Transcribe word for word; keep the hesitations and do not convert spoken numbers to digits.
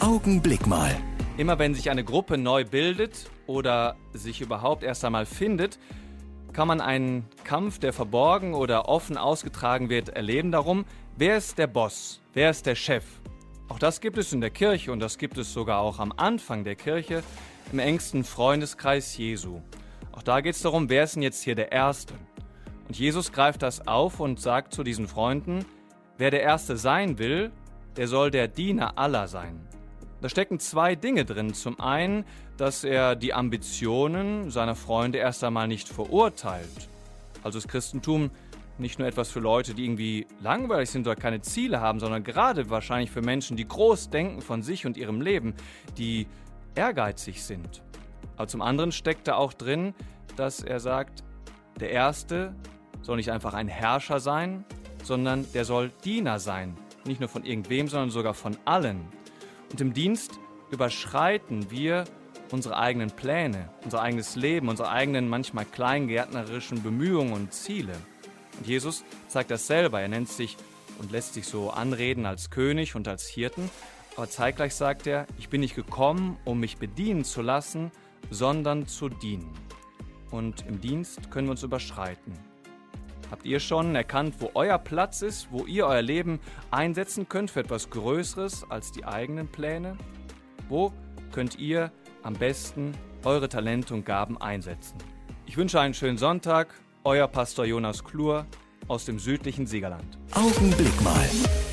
Augenblick mal. Immer wenn sich eine Gruppe neu bildet oder sich überhaupt erst einmal findet, kann man einen Kampf, der verborgen oder offen ausgetragen wird, erleben darum, wer ist der Boss, wer ist der Chef. Auch das gibt es in der Kirche und das gibt es sogar auch am Anfang der Kirche im engsten Freundeskreis Jesu. Auch da geht es darum, wer ist denn jetzt hier der Erste? Und Jesus greift das auf und sagt zu diesen Freunden, wer der Erste sein will, der soll der Diener aller sein. Da stecken zwei Dinge drin. Zum einen, dass er die Ambitionen seiner Freunde erst einmal nicht verurteilt. Also das Christentum nicht nur etwas für Leute, die irgendwie langweilig sind oder keine Ziele haben, sondern gerade wahrscheinlich für Menschen, die groß denken von sich und ihrem Leben, die ehrgeizig sind. Aber zum anderen steckt da auch drin, dass er sagt, der Erste soll nicht einfach ein Herrscher sein, sondern der soll Diener sein. Nicht nur von irgendwem, sondern sogar von allen. Und im Dienst überschreiten wir unsere eigenen Pläne, unser eigenes Leben, unsere eigenen manchmal kleingärtnerischen Bemühungen und Ziele. Und Jesus zeigt das selber. Er nennt sich und lässt sich so anreden als König und als Hirten. Aber zeitgleich sagt er, ich bin nicht gekommen, um mich bedienen zu lassen, sondern zu dienen. Und im Dienst können wir uns überschreiten. Habt ihr schon erkannt, wo euer Platz ist, wo ihr euer Leben einsetzen könnt für etwas Größeres als die eigenen Pläne? Wo könnt ihr am besten eure Talente und Gaben einsetzen? Ich wünsche einen schönen Sonntag. Euer Pastor Jonas Klur aus dem südlichen Siegerland. Augenblick mal.